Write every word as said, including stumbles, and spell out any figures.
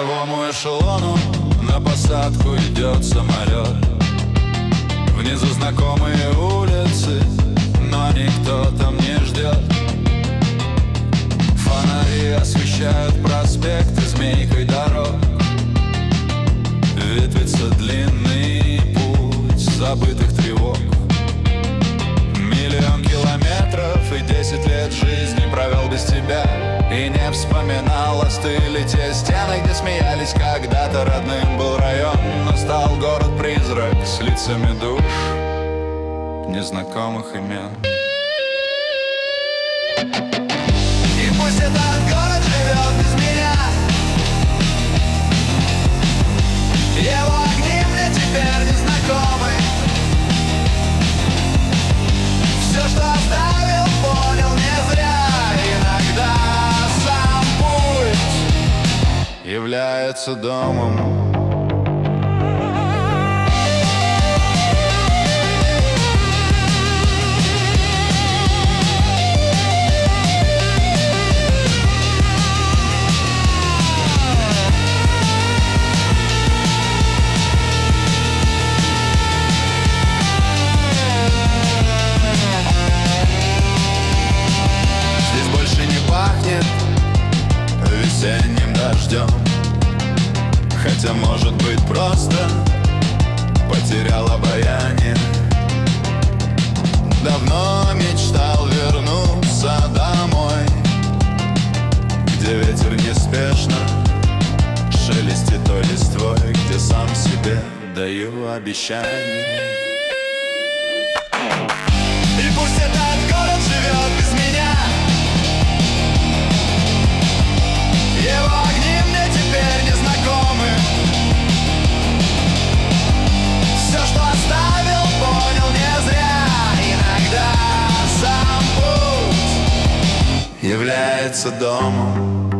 часовому эшелону на посадку идет самолет. Внизу знакомые улицы, но никто там не ждет. Фонари освещают проспекты змейкой дорог. Ветвится длинный путь забытых тревог. Миллион километров и десять лет жизни провел без тебя. И не вспоминал, остыли те стены, где смеялись когда-то. Родным был район, но стал город-призрак с лицами душ незнакомых имен. И пусть этот город живет без меня, его огни мне теперь не знакомы. Все, что оставил, понял не зря. Иногда сам путь является домом. Весенним дождем, хотя, может быть, просто потерял обаяние. Давно мечтал вернуться домой, где ветер неспешно шелестит той листвой, где сам себе даю обещание. И пусть этот город живет без меня, его огни мне теперь не знакомы. Все, что оставил, понял не зря. Иногда сам путь является домом.